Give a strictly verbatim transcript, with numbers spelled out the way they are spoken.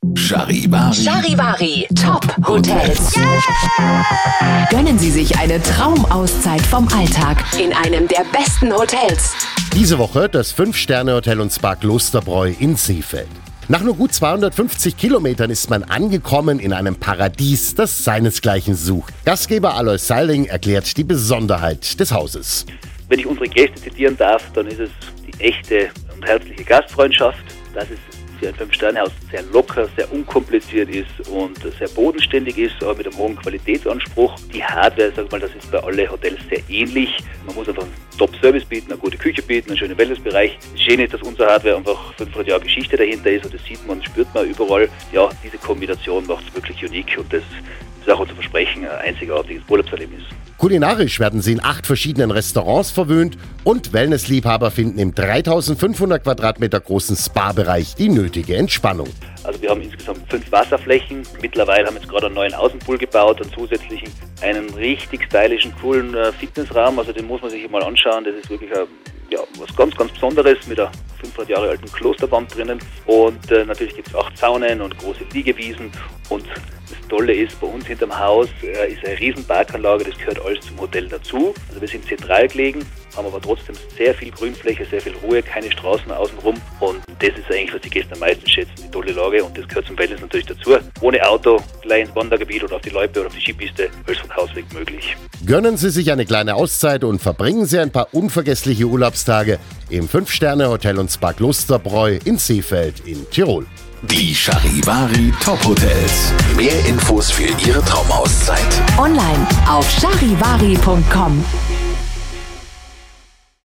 Charivari. Charivari Top Hotels. Yeah! Gönnen Sie sich eine Traumauszeit vom Alltag in einem der besten Hotels. Diese Woche das fünf Sterne Hotel und Spa Klosterbräu in Seefeld. Nach nur gut zweihundertfünfzig Kilometern ist man angekommen in einem Paradies, das seinesgleichen sucht. Gastgeber Alois Seiling erklärt die Besonderheit des Hauses. Wenn ich unsere Gäste zitieren darf, dann ist es die echte und herzliche Gastfreundschaft, dass es für ein Fünf-Sterne-Haus sehr locker, sehr unkompliziert ist und sehr bodenständig ist, aber mit einem hohen Qualitätsanspruch. Die Hardware, sag mal, das ist bei allen Hotels sehr ähnlich. Man muss einfach einen Top-Service bieten, eine gute Küche bieten, einen schönen Wellnessbereich. Das Schöne ist, dass unsere Hardware einfach fünfhundert Jahre Geschichte dahinter ist und das sieht man und spürt man überall. Ja, diese Kombination macht es wirklich unique und das ist auch unser Versprechen, ein einzigartiges Urlaubserlebnis. Kulinarisch werden sie in acht verschiedenen Restaurants verwöhnt und Wellnessliebhaber finden im dreitausendfünfhundert Quadratmeter großen Spa-Bereich die nötige Entspannung. Also wir haben insgesamt fünf Wasserflächen. Mittlerweile haben wir jetzt gerade einen neuen Außenpool gebaut und zusätzlich einen richtig stylischen, coolen äh, Fitnessraum. Also den muss man sich mal anschauen. Das ist wirklich ein, ja, was ganz, ganz Besonderes mit einer fünfhundert Jahre alten Klosterwand drinnen. Und äh, natürlich gibt es acht Saunen und große Liegewiesen. Und das Tolle ist, bei uns hinterm Haus äh, ist eine riesen Parkanlage, das gehört alles zum Hotel dazu. Also wir sind zentral gelegen, haben aber trotzdem sehr viel Grünfläche, sehr viel Ruhe, keine Straßen außenrum. Und das ist eigentlich, was die Gäste am meisten schätzen, die tolle Lage. Und das gehört zum Wellness natürlich dazu. Ohne Auto, gleich ins Wandergebiet oder auf die Loipe oder auf die Skipiste, alles vom Hausweg möglich. Gönnen Sie sich eine kleine Auszeit und verbringen Sie ein paar unvergessliche Urlaubstage im fünf Sterne Hotel und Spa Klosterbräu in Seefeld in Tirol. Die Charivari Top Hotels. Mehr Infos für Ihre Traumauszeit Online auf charivari punkt com.